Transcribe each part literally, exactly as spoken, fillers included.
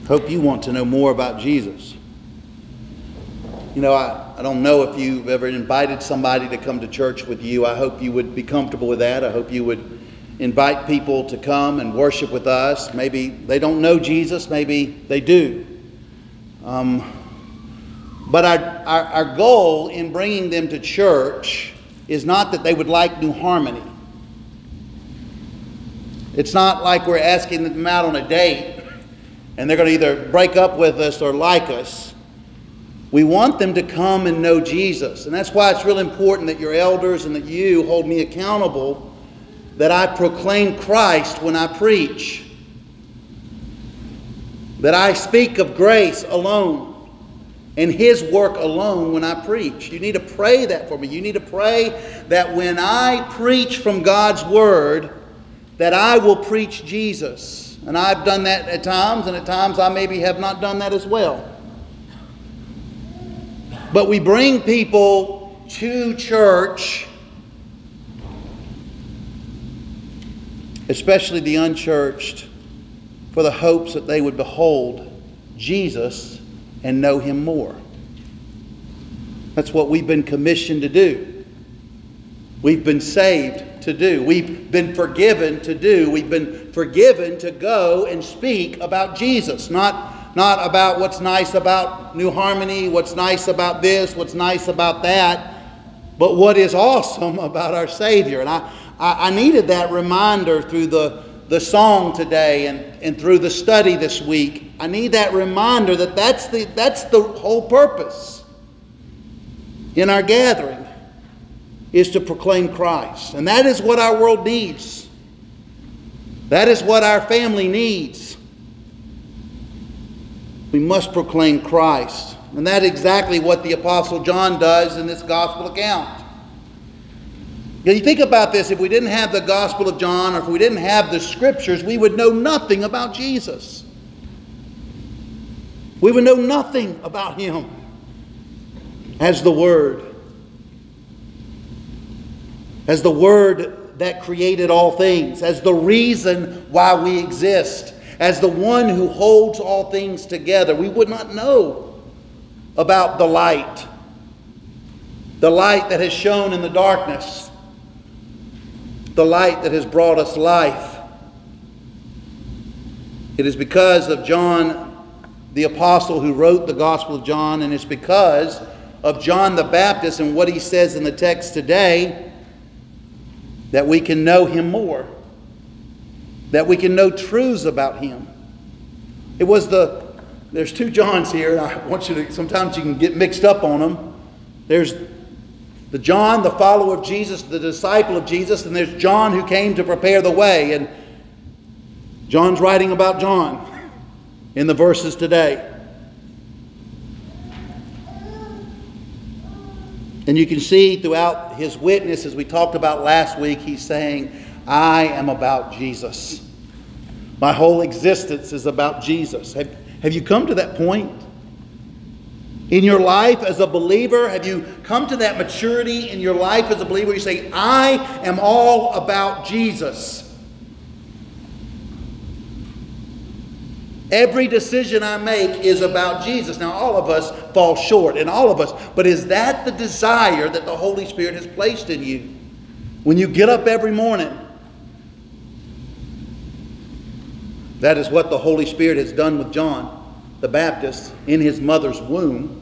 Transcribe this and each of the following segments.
Hope you want to know more about Jesus. You know, I, I don't know if you've ever invited somebody to come to church with you. I hope you would be comfortable with that. I hope you would invite people to come and worship with us. Maybe they don't know Jesus, maybe they do. Um, but our, our, our goal in bringing them to church is not that they would like New Harmony. It's not like we're asking them out on a date and they're going to either break up with us or like us. We want them to come and know Jesus. And that's why it's real important that your elders and that you hold me accountable, that I proclaim Christ when I preach. That I speak of grace alone and His work alone when I preach. You need to pray that for me. You need to pray that when I preach from God's Word, that I will preach Jesus. And I've done that at times, and at times I maybe have not done that as well. But we bring people to church, especially the unchurched, for the hopes that they would behold Jesus and know Him more. That's what we've been commissioned to do. We've been saved to do. We've been forgiven to do. We've been forgiven to go and speak about Jesus. Not, not about what's nice about New Harmony, what's nice about this, what's nice about that, but what is awesome about our Savior. And I, I, I needed that reminder through the, the song today and, and through the study this week. I need that reminder that that's the, that's the whole purpose in our gathering, is to proclaim Christ. And that is what our world needs. That is what our family needs. We must proclaim Christ. And that's exactly what the Apostle John does in this gospel account. Now, you think about this, if we didn't have the Gospel of John, or if we didn't have the Scriptures, we would know nothing about Jesus. We would know nothing about Him as the Word. As the Word that created all things, as the reason why we exist, as the one who holds all things together. We would not know about the light, the light that has shone in the darkness, the light that has brought us life. It is because of John the Apostle who wrote the Gospel of John, and it's because of John the Baptist and what he says in the text today, that we can know Him more. That we can know truths about Him. It was the, there's two Johns here. I want you to, sometimes you can get mixed up on them. There's the John, the follower of Jesus, the disciple of Jesus, and there's John who came to prepare the way. And John's writing about John in the verses today. And you can see throughout his witness, as we talked about last week, he's saying, I am about Jesus. My whole existence is about Jesus. Have, have you come to that point? In your life as a believer, have you come to that maturity in your life as a believer where you say, I am all about Jesus? Every decision I make is about Jesus. Now, all of us fall short, and all of us. But is that the desire that the Holy Spirit has placed in you? When you get up every morning, that is what the Holy Spirit has done with John the Baptist in his mother's womb.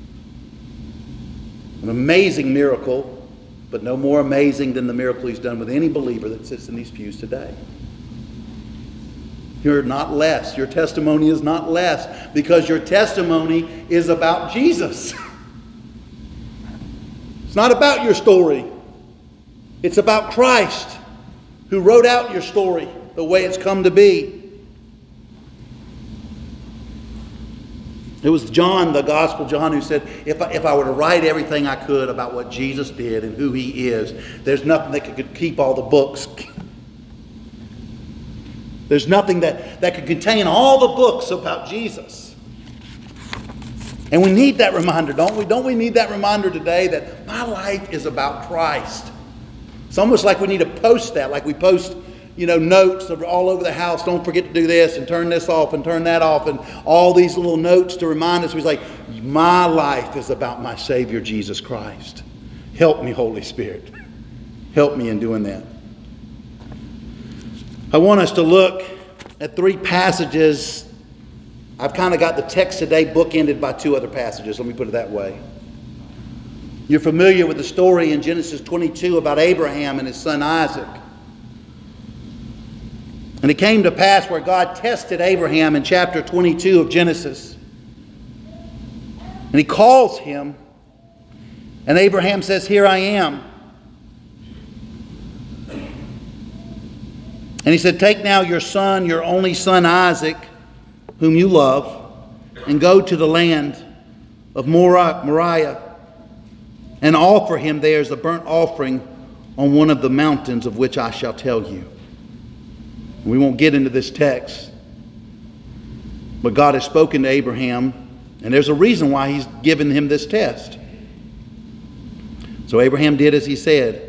An amazing miracle, but no more amazing than the miracle He's done with any believer that sits in these pews today. You're not less. Your testimony is not less, because your testimony is about Jesus. It's not about your story. It's about Christ, who wrote out your story the way it's come to be. It was John, the Gospel John, who said, if I, if I were to write everything I could about what Jesus did and who He is, there's nothing that could keep all the books. There's nothing that, that could contain all the books about Jesus. And we need that reminder, don't we? Don't we need that reminder today that my life is about Christ? It's almost like we need to post that, like we post you know, notes that are all over the house. Don't forget to do this and turn this off and turn that off. And all these little notes to remind us. He's like, my life is about my Savior, Jesus Christ. Help me, Holy Spirit. Help me in doing that. I want us to look at three passages. I've kind of got the text today bookended by two other passages. Let me put it that way. You're familiar with the story in Genesis twenty-two about Abraham and his son Isaac. And it came to pass where God tested Abraham in chapter twenty-two of Genesis. And he calls him. And Abraham says, here I am. And he said, take now your son, your only son Isaac, whom you love, and go to the land of Moriah, and offer him there as a burnt offering on one of the mountains of which I shall tell you. We won't get into this text, but God has spoken to Abraham, and there's a reason why he's given him this test. So Abraham did as he said.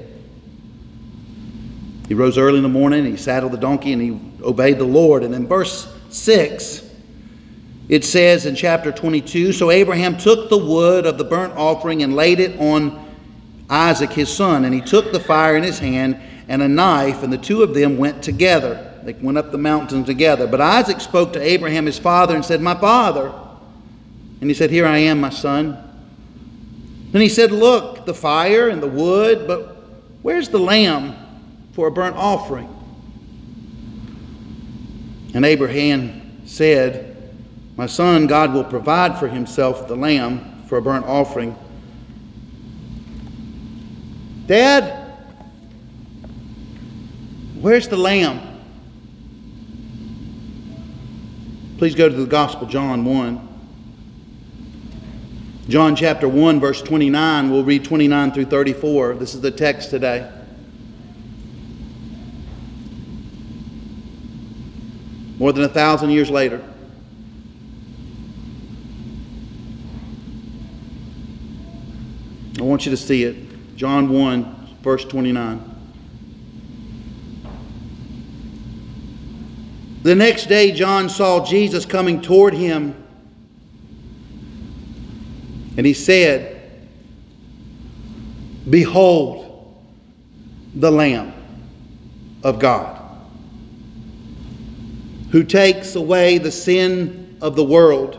He rose early in the morning, and he saddled the donkey, and he obeyed the Lord. And in verse six, it says in chapter twenty-two, so Abraham took the wood of the burnt offering and laid it on Isaac his son. And he took the fire in his hand and a knife, and the two of them went together. They went up the mountain together. But Isaac spoke to Abraham his father and said, my father. And he said, here I am, my son. Then he said, look, the fire and the wood, but where's the lamb for a burnt offering? And Abraham said, my son, God will provide for himself the lamb for a burnt offering. Dad, where's the lamb? Please go to the Gospel, John one. John chapter one, verse twenty-nine. We'll read twenty-nine through thirty-four. This is the text today. More than a thousand years later. I want you to see it. John one, verse twenty-nine. The next day John saw Jesus coming toward him, and he said, behold, the Lamb of God, who takes away the sin of the world.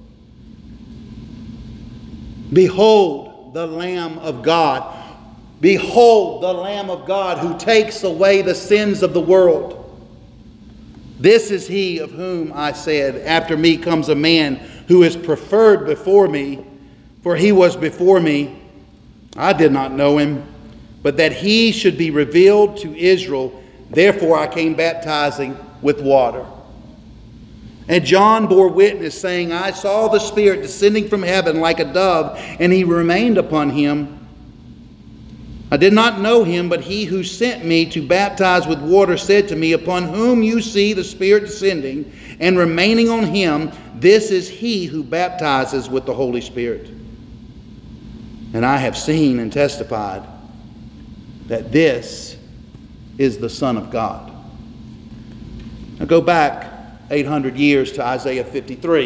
Behold, the Lamb of God. Behold, the Lamb of God, who takes away the sins of the world. This is he of whom I said, after me comes a man who is preferred before me, for he was before me. I did not know him, but that he should be revealed to Israel. Therefore I came baptizing with water. And John bore witness, saying, I saw the Spirit descending from heaven like a dove, and he remained upon him. I did not know him, but he who sent me to baptize with water said to me, upon whom you see the Spirit descending and remaining on him, this is he who baptizes with the Holy Spirit. And I have seen and testified that this is the Son of God. Now go back eight hundred years to Isaiah fifty-three.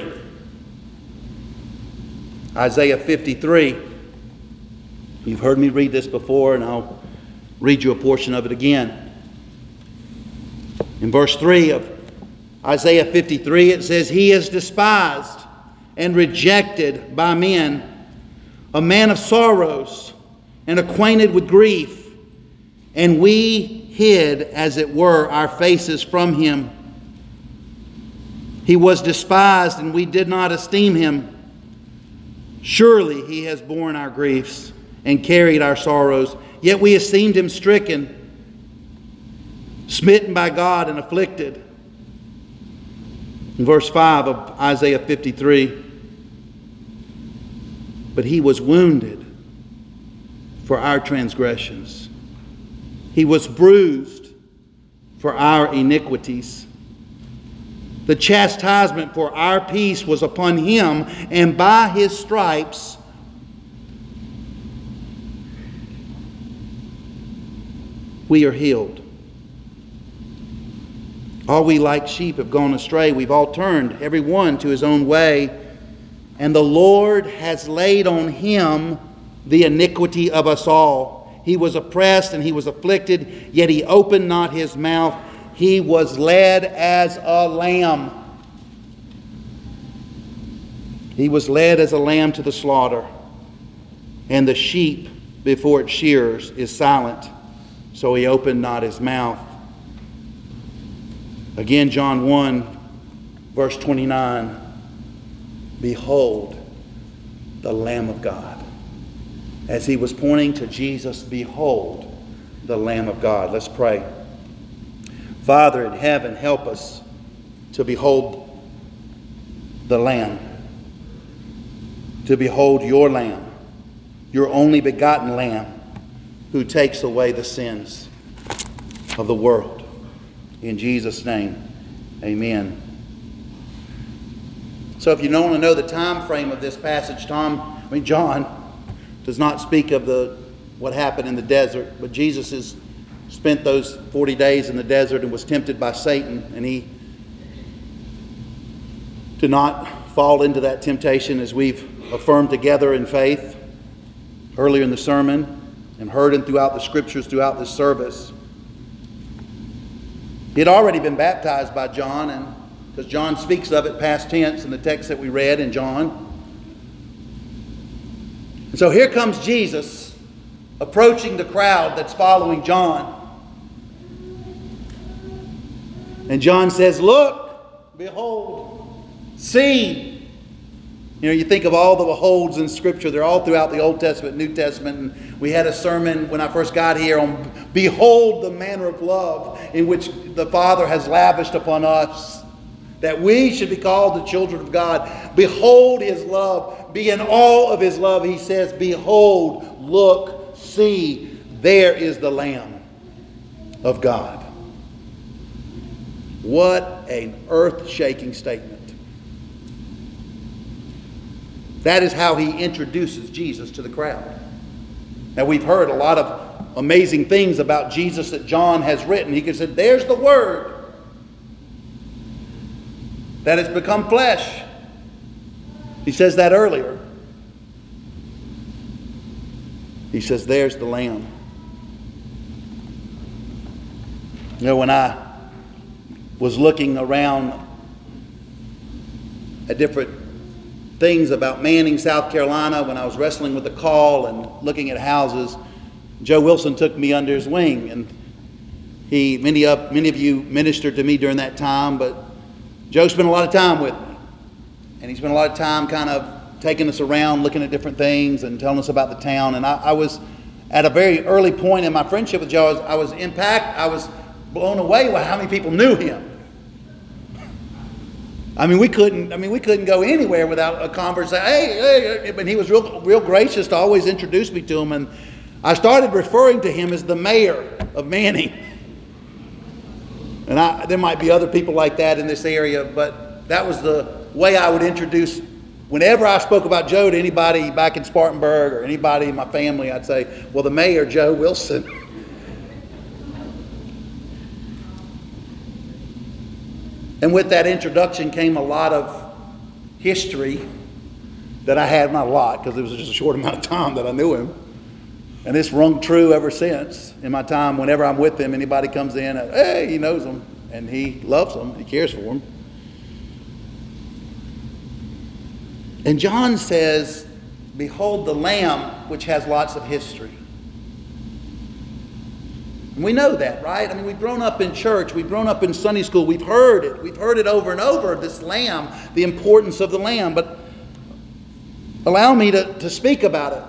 Isaiah fifty-three. You've heard me read this before, and I'll read you a portion of it again. In verse three of Isaiah fifty-three, it says, he is despised and rejected by men, a man of sorrows and acquainted with grief, and we hid, as it were, our faces from him. He was despised, and we did not esteem him. Surely he has borne our griefs and carried our sorrows, yet we esteemed him stricken, smitten by God, and afflicted. In verse five of Isaiah fifty-three, but he was wounded for our transgressions. He was bruised for our iniquities. The chastisement for our peace was upon him, and by his stripes we are healed. All we like sheep have gone astray. We've all turned, every one to his own way. And the Lord has laid on him the iniquity of us all. He was oppressed and he was afflicted, yet he opened not his mouth. He was led as a lamb. He was led as a lamb to the slaughter. And the sheep before its shearers is silent, so he opened not his mouth. Again, John one, verse twenty-nine. Behold, the Lamb of God. As he was pointing to Jesus, behold, the Lamb of God. Let's pray. Father in heaven, help us to behold the Lamb. To behold your Lamb, your only begotten Lamb, who takes away the sins of the world. In Jesus' name, amen. So if you don't want to know the time frame of this passage, Tom, I mean John does not speak of the what happened in the desert, but Jesus has spent those forty days in the desert and was tempted by Satan, and he did not fall into that temptation, as we've affirmed together in faith earlier in the sermon and heard and throughout the scriptures throughout this service. He had already been baptized by John, and because John speaks of it past tense in the text that we read in John. And so here comes Jesus approaching the crowd that's following John. And John says, look, behold, see. You know, you think of all the beholds in Scripture. They're all throughout the Old Testament, New Testament. And we had a sermon when I first got here on behold the manner of love in which the Father has lavished upon us, that we should be called the children of God. Behold his love. Be in awe of his love. He says, behold, look, see, there is the Lamb of God. What an earth-shaking statement. That is how he introduces Jesus to the crowd. Now, we've heard a lot of amazing things about Jesus that John has written. He could say, there's the Word that has become flesh. He says that earlier. He says, there's the Lamb. You know, when I was looking around at different things about Manning, South Carolina, when I was wrestling with the call and looking at houses, Joe Wilson took me under his wing, and he many of many of you ministered to me during that time, but Joe spent a lot of time with me, and he spent a lot of time kind of taking us around, looking at different things and telling us about the town. And I, I was at a very early point in my friendship with Joe. I was, I was impacted. I was blown away by how many people knew him. I mean, we couldn't. I mean, we couldn't go anywhere without a conversation. Hey, hey, but he was real, real gracious to always introduce me to him, and I started referring to him as the mayor of Manning. And I, there might be other people like that in this area, but that was the way I would introduce. Whenever I spoke about Joe to anybody back in Spartanburg or anybody in my family, I'd say, "Well, the mayor, Joe Wilson." And with that introduction came a lot of history that I had, not a lot, because it was just a short amount of time that I knew him. And it's rung true ever since in my time. Whenever I'm with him, anybody comes in, and, hey, he knows them, and he loves them, he cares for them. And John says, behold the Lamb, which has lots of history. And we know that, right? I mean, we've grown up in church. We've grown up in Sunday school. We've heard it. We've heard it over and over, this Lamb, the importance of the Lamb. But allow me to, to speak about it.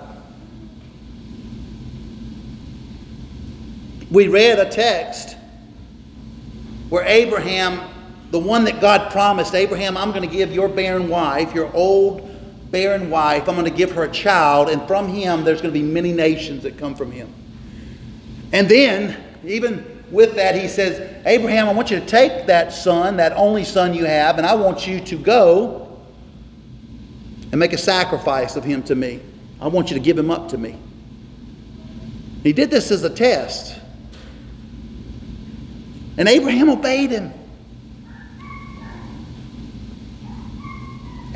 We read a text where Abraham, the one that God promised, Abraham, I'm going to give your barren wife, your old barren wife, I'm going to give her a child, and from him there's going to be many nations that come from him. And then, even with that, he says, Abraham, I want you to take that son, that only son you have, and I want you to go and make a sacrifice of him to me. I want you to give him up to me. He did this as a test. And Abraham obeyed him.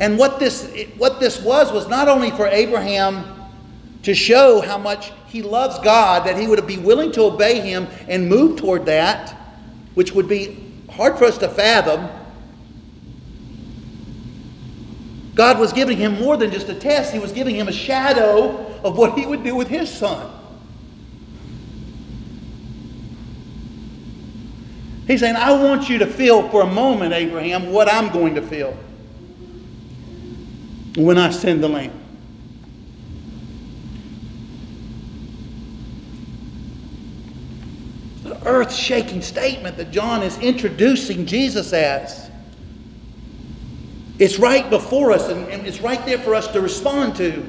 And what this, what this was, was not only for Abraham to show how much he loves God, that he would be willing to obey Him and move toward that, which would be hard for us to fathom. God was giving him more than just a test. He was giving him a shadow of what He would do with his son. He's saying, I want you to feel for a moment, Abraham, what I'm going to feel when I send the lamb. The earth-shaking statement that John is introducing Jesus as. It's right before us, and, and it's right there for us to respond to.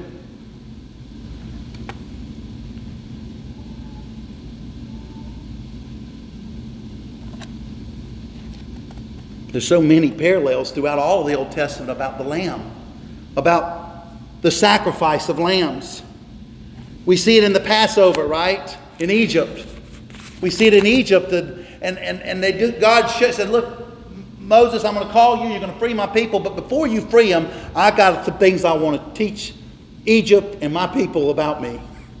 There's so many parallels throughout all of the Old Testament about the lamb, about the sacrifice of lambs. We see it in the Passover, right? In Egypt. We see it in Egypt, and, and, and, and they do, God said, look, Moses, I'm going to call you, you're going to free my people, but before you free them, I've got some things I want to teach Egypt and my people about me.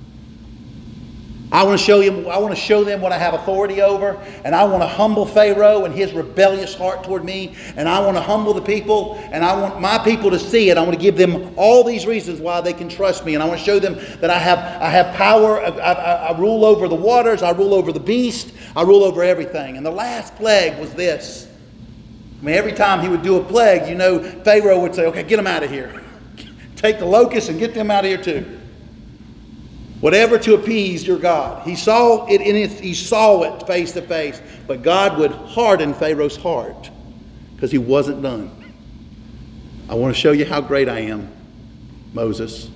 I want to show you, I want to show them what I have authority over, and I want to humble Pharaoh and his rebellious heart toward me, and I want to humble the people, and I want my people to see it. I want to give them all these reasons why they can trust me, and I want to show them that I have I have power. I, I, I rule over the waters. I rule over the beast. I rule over everything. And the last plague was this. I mean, every time he would do a plague, you know, Pharaoh would say, okay, get them out of here. Take the locusts and get them out of here too. Whatever to appease your God. He saw it in it, he saw it face to face. But God would harden Pharaoh's heart because he wasn't done. I want to show you how great I am, Moses.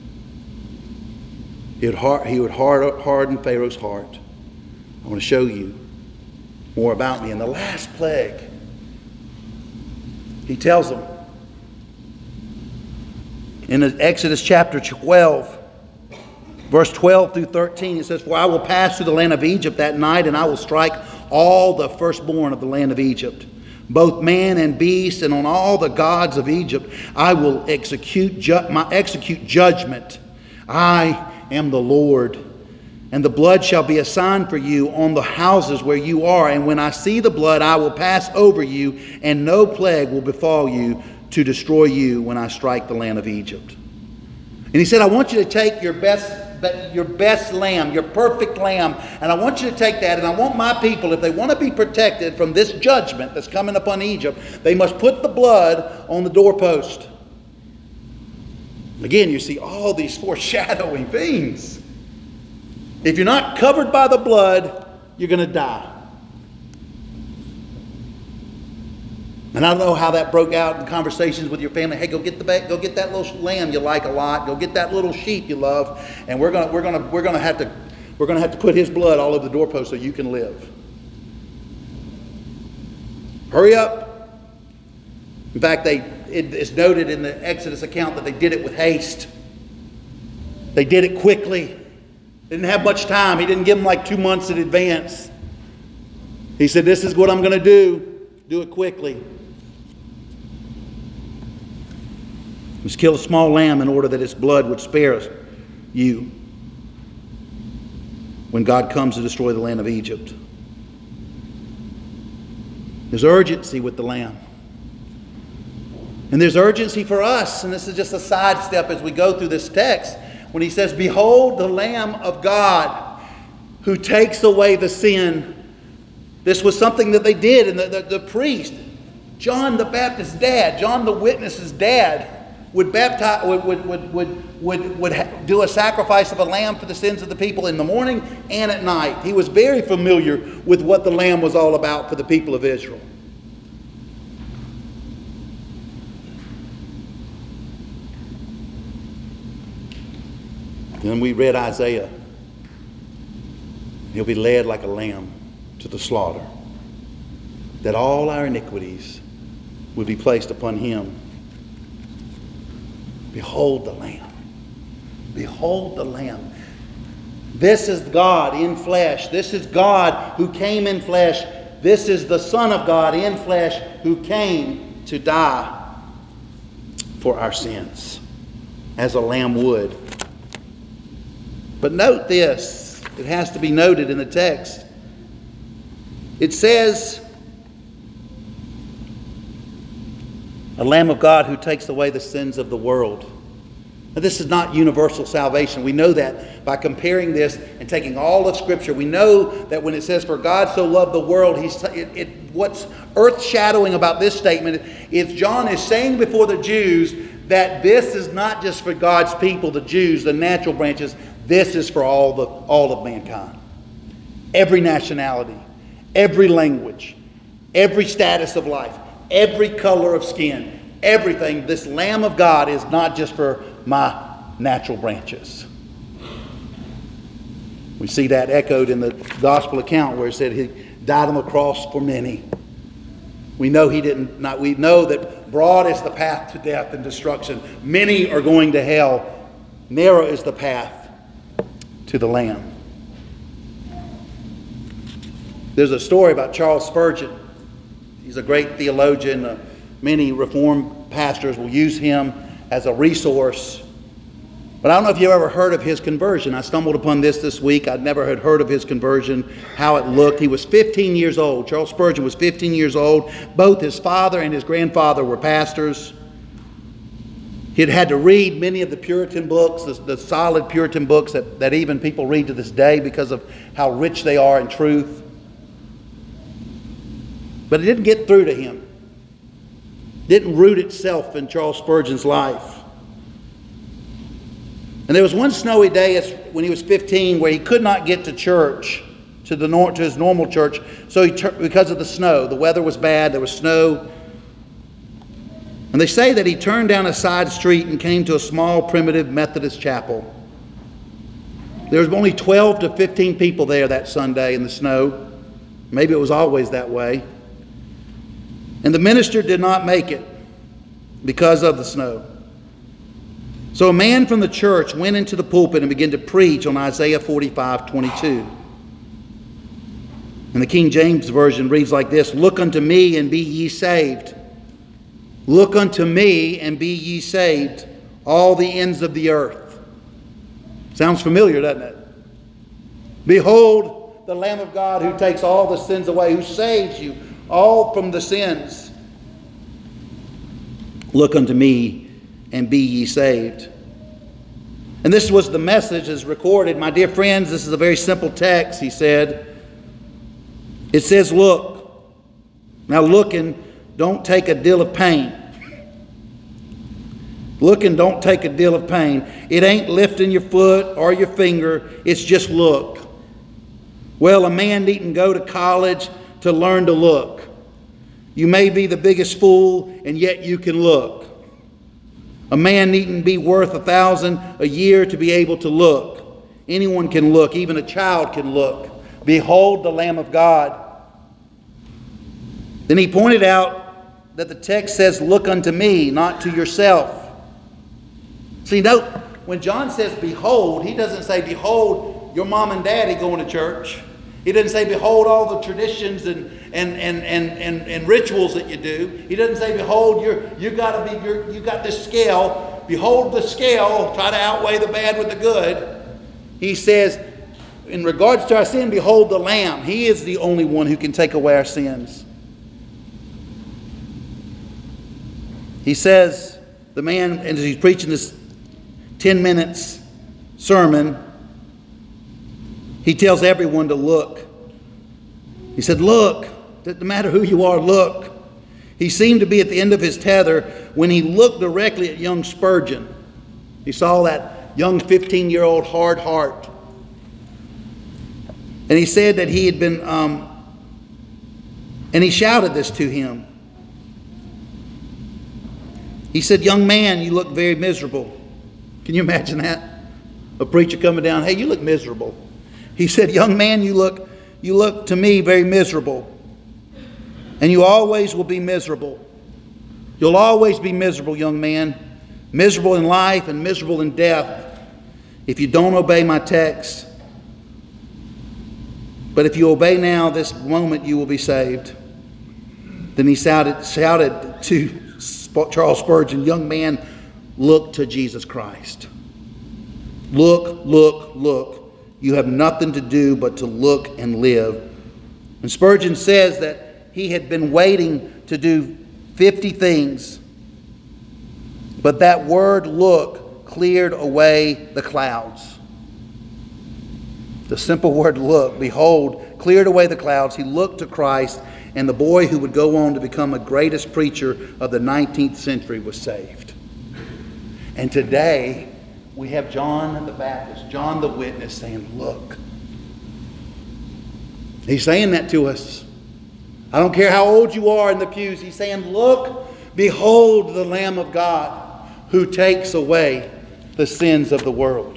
He would, hard, he would hard, harden Pharaoh's heart. I want to show you more about me. In the last plague, he tells them in Exodus chapter twelve, verse twelve through thirteen, it says, for I will pass through the land of Egypt that night, and I will strike all the firstborn of the land of Egypt, both man and beast, and on all the gods of Egypt I will execute, ju- my, execute judgment. I am the Lord. And the blood shall be a sign for you on the houses where you are. And when I see the blood, I will pass over you, and no plague will befall you to destroy you when I strike the land of Egypt. And he said, I want you to take your best, your best lamb, your perfect lamb, and I want you to take that, and I want my people, if they want to be protected from this judgment that's coming upon Egypt, they must put the blood on the doorpost. Again, you see all these foreshadowing things. If you're not covered by the blood, you're going to die. And I don't know how that broke out in conversations with your family. Hey, go get the back, go get that little lamb you like a lot. Go get that little sheep you love, and we're gonna we're gonna we're gonna have to we're gonna have to put his blood all over the doorpost so you can live. Hurry up! In fact, they it, it's noted in the Exodus account that they did it with haste. They did it quickly. They didn't have much time. He didn't give them like two months in advance. He said, this is what I'm going to do. Do it quickly. Let's kill a small lamb in order that its blood would spare you when God comes to destroy the land of Egypt. There's urgency with the lamb. And there's urgency for us. And this is just a sidestep as we go through this text. When he says, behold the Lamb of God who takes away the sin. This was something that they did. And the, the, the priest, John the Baptist's dad, John the Witness's dad, would baptize, would, would, would, would, would, would do a sacrifice of a lamb for the sins of the people in the morning and at night. He was very familiar with what the lamb was all about for the people of Israel. Then we read Isaiah. He'll be led like a lamb to the slaughter, that all our iniquities would be placed upon him. Behold the Lamb. Behold the Lamb. This is God in flesh. This is God who came in flesh. This is the Son of God in flesh who came to die for our sins, as a lamb would. But note this, it has to be noted in the text. It says, a Lamb of God who takes away the sins of the world. Now, this is not universal salvation. We know that by comparing this and taking all of Scripture. We know that when it says, for God so loved the world, he's it, it, what's earth-shadowing about this statement is John is saying before the Jews that this is not just for God's people, the Jews, the natural branches. This is for all the all of mankind. Every nationality, every language, every status of life, every color of skin, everything. This Lamb of God is not just for my natural branches. We see that echoed in the gospel account where it said he died on the cross for many. We know he didn't not we know that broad is the path to death and destruction. Many are going to hell. Narrow is the path to the Lamb. There's a story about Charles Spurgeon. He's a great theologian. Uh, many Reformed pastors will use him as a resource. But I don't know if you've ever heard of his conversion. I stumbled upon this this week. I'd never had heard of his conversion, how it looked. He was fifteen years old. Charles Spurgeon was fifteen years old. Both his father and his grandfather were pastors. He'd had to read many of the Puritan books, the, the solid Puritan books that, that even people read to this day because of how rich they are in truth. But it didn't get through to him. It didn't root itself in Charles Spurgeon's life. And there was one snowy day when he was fifteen where he could not get to church, to the to his normal church, so he because of the snow. The weather was bad, there was snow. And they say that he turned down a side street and came to a small primitive Methodist chapel. There was only twelve to fifteen people there that Sunday in the snow. Maybe it was always that way. And the minister did not make it because of the snow. So a man from the church went into the pulpit and began to preach on Isaiah forty-five twenty-two. And the King James Version reads like this: Look unto me and be ye saved. Look unto me and be ye saved, all the ends of the earth. Sounds familiar, doesn't it? Behold the Lamb of God who takes all the sins away, who saves you all from the sins. Look unto me and be ye saved. And this was the message as recorded. My dear friends, this is a very simple text, he said. It says, look. Now look and don't take a deal of pain. Look and don't take a deal of pain. It ain't lifting your foot or your finger. It's just look. Well, a man needn't go to college to learn to look. You may be the biggest fool, and yet you can look. A man needn't be worth a thousand a year to be able to look. Anyone can look. Even a child can look. Behold the Lamb of God. Then he pointed out that the text says, look unto me, not to yourself. See, note, when John says behold, he doesn't say behold your mom and daddy going to church. He doesn't say behold all the traditions and and and and and, and rituals that you do. He doesn't say behold you're you got to be you're, you got this scale. Behold the scale. Try to outweigh the bad with the good. He says, in regards to our sin, behold the Lamb. He is the only one who can take away our sins. He says, the man, as he's preaching this ten minutes sermon, he tells everyone to look. He said, look. Doesn't matter who you are, look. He seemed to be at the end of his tether when he looked directly at young Spurgeon. He saw that young fifteen-year-old hard heart. And he said that he had been, um, and he shouted this to him. He said, young man, you look very miserable. Can you imagine that? A preacher coming down, hey, you look miserable. He said, young man, you look, you look to me very miserable. And you always will be miserable. You'll always be miserable, young man. Miserable in life and miserable in death if you don't obey my text. But if you obey now, this moment you will be saved. Then he shouted, shouted to Charles Spurgeon, young man, look to Jesus Christ. Look, look, look. You have nothing to do but to look and live. And Spurgeon says that he had been waiting to do fifty things, but that word look cleared away the clouds. The simple word look, behold, cleared away the clouds. He looked to Christ, and the boy who would go on to become the greatest preacher of the nineteenth century was saved. And today, we have John the Baptist, John the Witness, saying, look. He's saying that to us. I don't care how old you are in the pews. He's saying, look, behold the Lamb of God who takes away the sins of the world.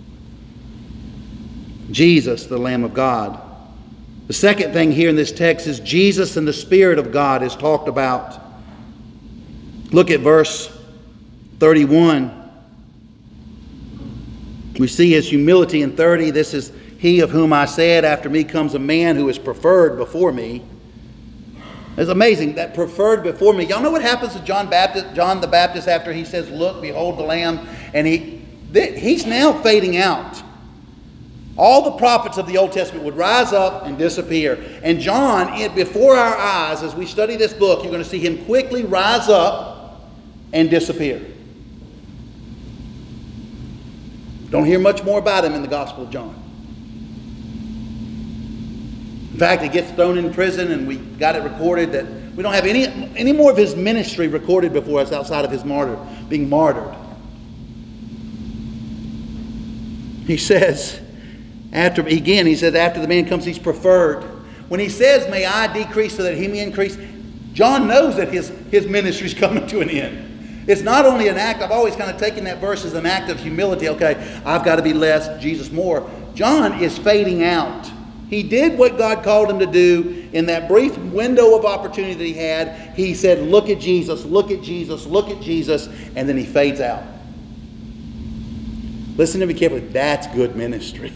Jesus, the Lamb of God. The second thing here in this text is Jesus and the Spirit of God is talked about. Look at verse thirty-one. We see his humility in thirty. This is he of whom I said, after me comes a man who is preferred before me. It's amazing that preferred before me. Y'all know what happens to John Baptist, John the Baptist after he says, look, behold the Lamb. And he he's now fading out. All the prophets of the Old Testament would rise up and disappear. And John, before our eyes, as we study this book, you're going to see him quickly rise up and disappear. Don't hear much more about him in the Gospel of John. In fact, he gets thrown in prison, and we got it recorded that we don't have any, any more of his ministry recorded before us outside of his martyr, being martyred. He says, after again, he says, after the man comes, he's preferred. When he says, may I decrease so that he may increase, John knows that his, his ministry is coming to an end. It's not only an act, I've always kind of taken that verse as an act of humility. Okay, I've got to be less, Jesus more. John is fading out. He did what God called him to do in that brief window of opportunity that he had. He said, look at Jesus, look at Jesus, look at Jesus, and then he fades out. Listen to me carefully. That's good ministry.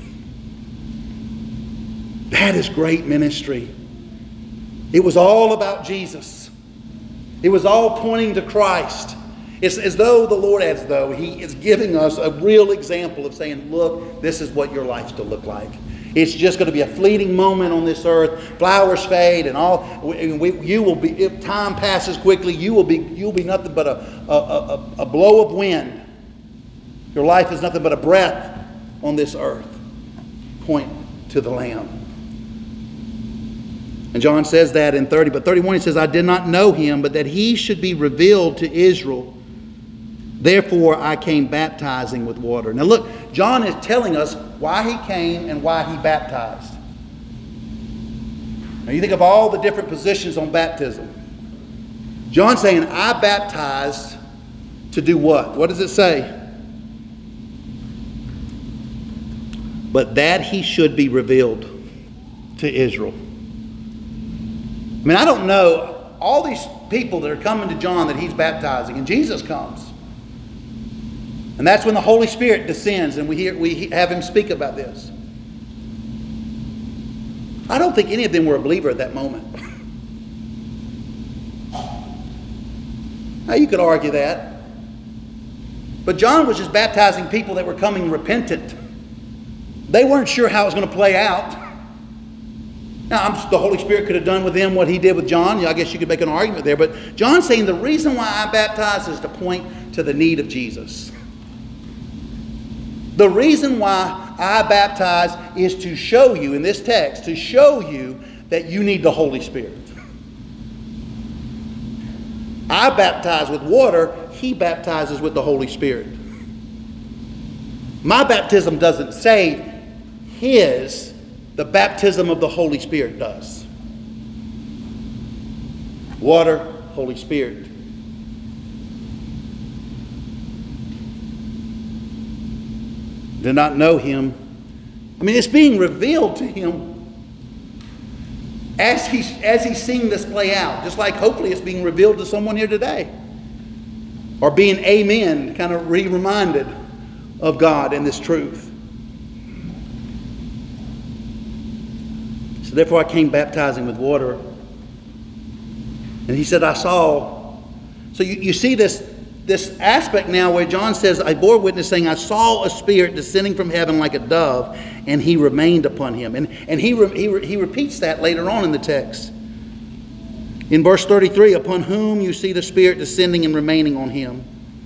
That is great ministry. It was all about Jesus. It was all pointing to Christ. It's as though the Lord, as though He is giving us a real example of saying, look, this is what your life's to look like. It's just going to be a fleeting moment on this earth. Flowers fade and all. We, you will be, if time passes quickly, you will be, you will be nothing but a, a, a, a blow of wind. Your life is nothing but a breath on this earth. Point to the Lamb. And John says that in thirty. But thirty-one, he says, I did not know him, but that he should be revealed to Israel. Therefore, I came baptizing with water. Now look, John is telling us why he came and why he baptized. Now you think of all the different positions on baptism. John's saying, I baptized to do what? What does it say? But that he should be revealed to Israel. I mean, I don't know all these people that are coming to John that he's baptizing, and Jesus comes. And that's when the Holy Spirit descends and we hear, we have him speak about this. I don't think any of them were a believer at that moment. Now you could argue that. But John was just baptizing people that were coming repentant. They weren't sure how it was going to play out. Now, I'm, the Holy Spirit could have done with them what he did with John. I guess you could make an argument there. But John's saying the reason why I baptize is to point to the need of Jesus. The reason why I baptize is to show you, in this text, to show you that you need the Holy Spirit. I baptize with water. He baptizes with the Holy Spirit. My baptism doesn't save. His, the baptism of the Holy Spirit does. Water, Holy Spirit. Did not know him. I mean, it's being revealed to him as he's, as he's seeing this play out. Just like hopefully it's being revealed to someone here today. Or being amen, kind of re-reminded of God and this truth. So therefore I came baptizing with water. And he said, I saw. So you, you see this, this aspect now where John says, I bore witness saying, I saw a spirit descending from heaven like a dove, and he remained upon him. And, and he, re, he, re, he repeats that later on in the text. In verse thirty-three, upon whom you see the Spirit descending and remaining on him.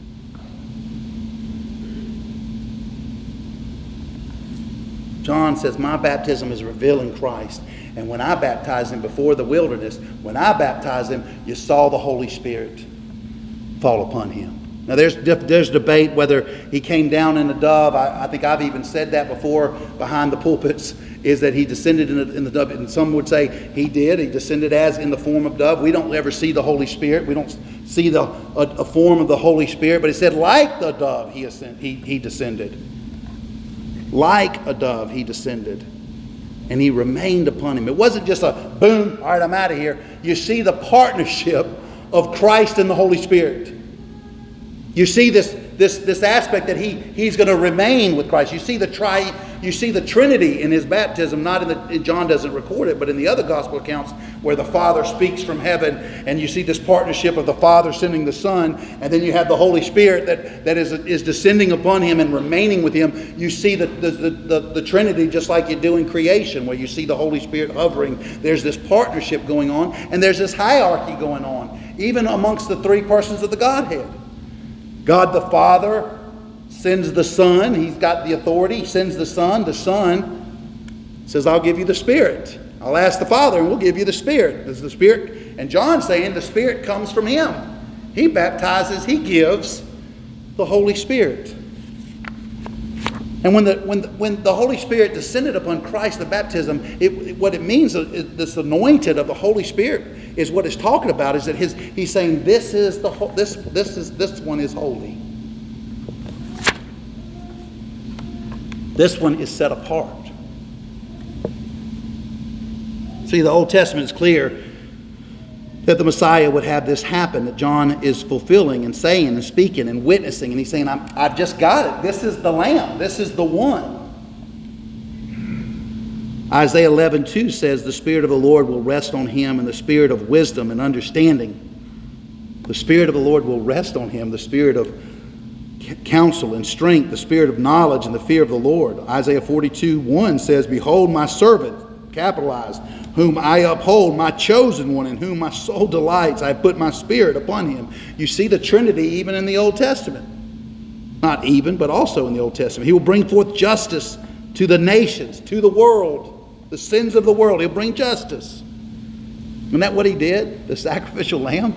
John says, my baptism is revealing Christ. And when I baptized him before the wilderness, when I baptized him, you saw the Holy Spirit fall upon him. Now there's there's debate whether he came down in a dove. I, I think I've even said that before behind the pulpits, is that he descended in, a, in the dove. And some would say he did. He descended as in the form of dove. We don't ever see the Holy Spirit. We don't see the a, a form of the Holy Spirit. But it said like the dove he, ascend, he, he descended. Like a dove he descended. And he remained upon him. It wasn't just a boom, all right, I'm out of here. You see the partnership of Christ and the Holy Spirit. You see this, this, this aspect that he, he's going to remain with Christ. You see the tri, you see the Trinity in his baptism. Not in the John doesn't record it, but in the other gospel accounts where the Father speaks from heaven, and you see this partnership of the Father sending the Son, and then you have the Holy Spirit that, that is, is descending upon him and remaining with him. You see the, the, the, the, the Trinity just like you do in creation, where you see the Holy Spirit hovering. There's this partnership going on, and there's this hierarchy going on, even amongst the three persons of the Godhead. God the Father sends the Son. He's got the authority. He sends the Son. The Son says, I'll give you the Spirit. I'll ask the Father and we'll give you the Spirit. There's the Spirit. And John's saying the Spirit comes from him. He baptizes. He gives the Holy Spirit. And when the, when the, when the Holy Spirit descended upon Christ, the baptism, it, what it means is this anointed of the Holy Spirit is what it's talking about. Is that his he's saying this is the this this is this one is holy. This one is set apart. See, the Old Testament is clear that the Messiah would have this happen, that John is fulfilling and saying and speaking and witnessing. And he's saying, I'm, I've just got it. This is the Lamb. This is the one. Isaiah eleven two says, the Spirit of the Lord will rest on him, and the Spirit of wisdom and understanding. The Spirit of the Lord will rest on him, the Spirit of counsel and strength, the Spirit of knowledge and the fear of the Lord. Isaiah forty-two one says, behold my servant, capitalized, whom I uphold, my chosen one, in whom my soul delights. I put my Spirit upon him. You see the Trinity even in the Old Testament. Not even, but also in the Old Testament. He will bring forth justice to the nations, to the world, the sins of the world. He'll bring justice. Isn't that what he did? The sacrificial lamb?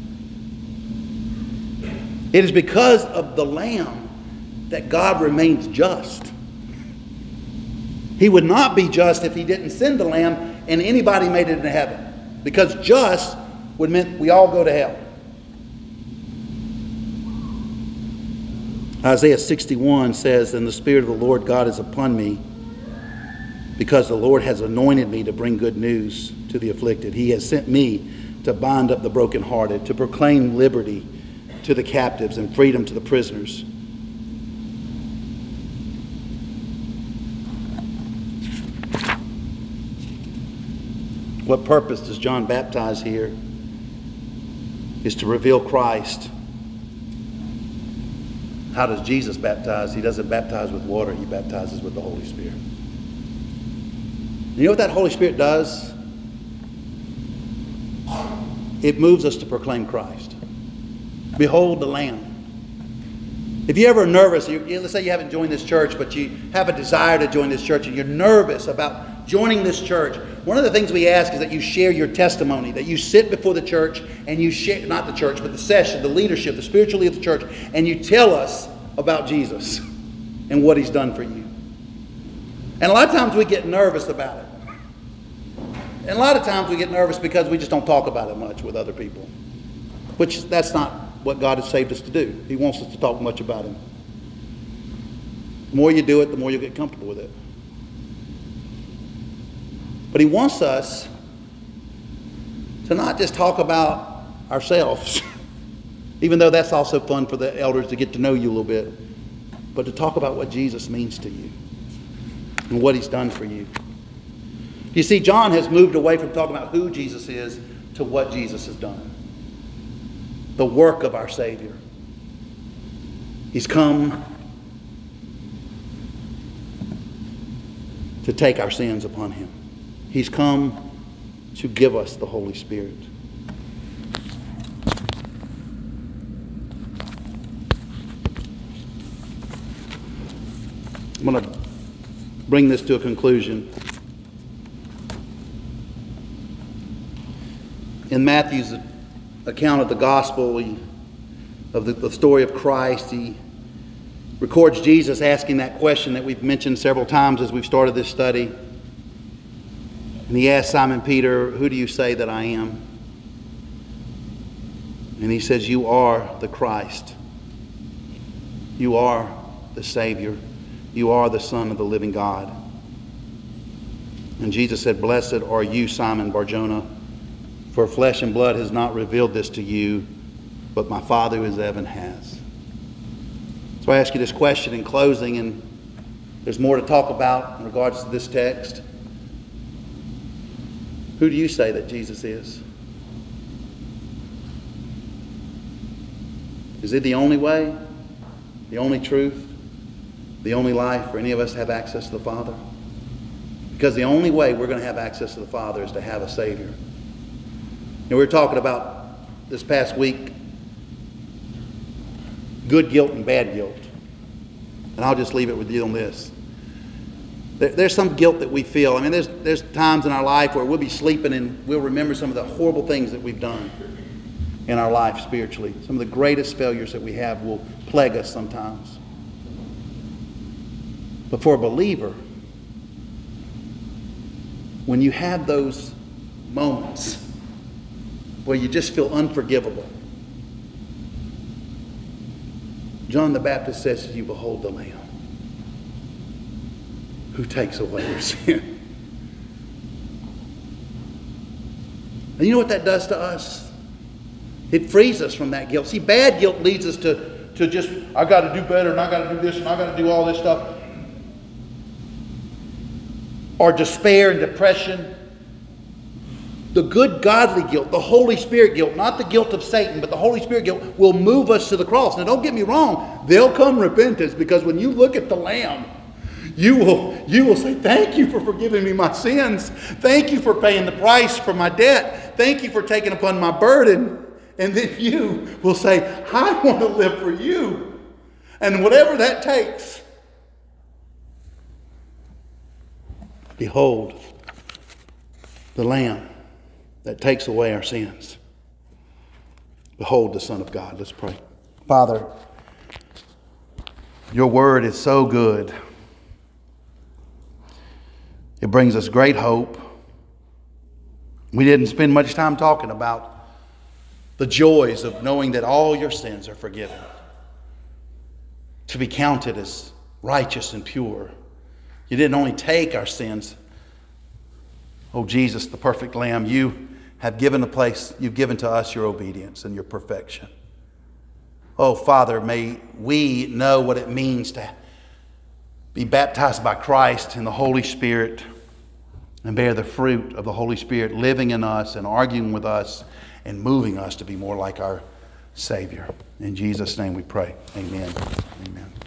It is because of the Lamb that God remains just. He would not be just if he didn't send the Lamb and anybody made it into heaven. Because just would mean we all go to hell. Isaiah sixty-one says, and the Spirit of the Lord God is upon me, because the Lord has anointed me to bring good news to the afflicted. He has sent me to bind up the brokenhearted, to proclaim liberty to the captives and freedom to the prisoners. What purpose does John baptize here? Is to reveal Christ. How does Jesus baptize? He doesn't baptize with water. He baptizes with the Holy Spirit. You know what that Holy Spirit does? It moves us to proclaim Christ. Behold the Lamb. If you're ever nervous, you, let's say you haven't joined this church, but you have a desire to join this church and you're nervous about joining this church, one of the things we ask is that you share your testimony, that you sit before the church and you share, not the church, but the session, the leadership, the spiritual leader of the church, and you tell us about Jesus and what he's done for you. And a lot of times we get nervous about it. And a lot of times we get nervous because we just don't talk about it much with other people, which that's not what God has saved us to do. He wants us to talk much about him. The more you do it, the more you'll get comfortable with it. But he wants us to not just talk about ourselves, even though that's also fun for the elders to get to know you a little bit, but to talk about what Jesus means to you and what he's done for you. You see, John has moved away from talking about who Jesus is to what Jesus has done. The work of our Savior. He's come to take our sins upon Him. He's come to give us the Holy Spirit. I'm going to bring this to a conclusion. In Matthew's account of the gospel, he, of the, the story of Christ, he records Jesus asking that question that we've mentioned several times as we've started this study. And he asked Simon Peter, "Who do you say that I am?" And he says, "You are the Christ. You are the Savior. You are the Son of the living God." And Jesus said, "Blessed are you, Simon Bar-Jonah, for flesh and blood has not revealed this to you, but my Father who is in heaven has." So I ask you this question in closing, and there's more to talk about in regards to this text. Who do you say that Jesus is? Is He the only way, the only truth, the only life for any of us to have access to the Father? Because the only way we're going to have access to the Father is to have a Savior. And we were talking about this past week good guilt and bad guilt. And I'll just leave it with you on this. There, there's some guilt that we feel. I mean, there's, there's times in our life where we'll be sleeping and we'll remember some of the horrible things that we've done in our life spiritually. Some of the greatest failures that we have will plague us sometimes. But for a believer, when you have those moments where you just feel unforgivable, John the Baptist says to you, "Behold the Lamb who takes away your sin." And you know what that does to us? It frees us from that guilt. See, bad guilt leads us to, to just, I got to do better, and I got to do this, and I got to do all this stuff. Or despair and depression. The good godly guilt, the Holy Spirit guilt, not the guilt of Satan, but the Holy Spirit guilt will move us to the cross. Now don't get me wrong, there'll come repentance, because when you look at the Lamb, you will, you will say, "Thank you for forgiving me my sins. Thank you for paying the price for my debt. Thank you for taking upon my burden." And then you will say, "I want to live for you." And whatever that takes. Behold, the Lamb that takes away our sins. Behold the Son of God. Let's pray. Father, your word is so good. It brings us great hope. We didn't spend much time talking about the joys of knowing that all your sins are forgiven, to be counted as righteous and pure. You didn't only take our sins. Oh, Jesus, the perfect Lamb, you have given a place, you've given to us your obedience and your perfection. Oh, Father, may we know what it means to be baptized by Christ in the Holy Spirit and bear the fruit of the Holy Spirit living in us and arguing with us and moving us to be more like our Savior. In Jesus' name we pray. Amen. Amen.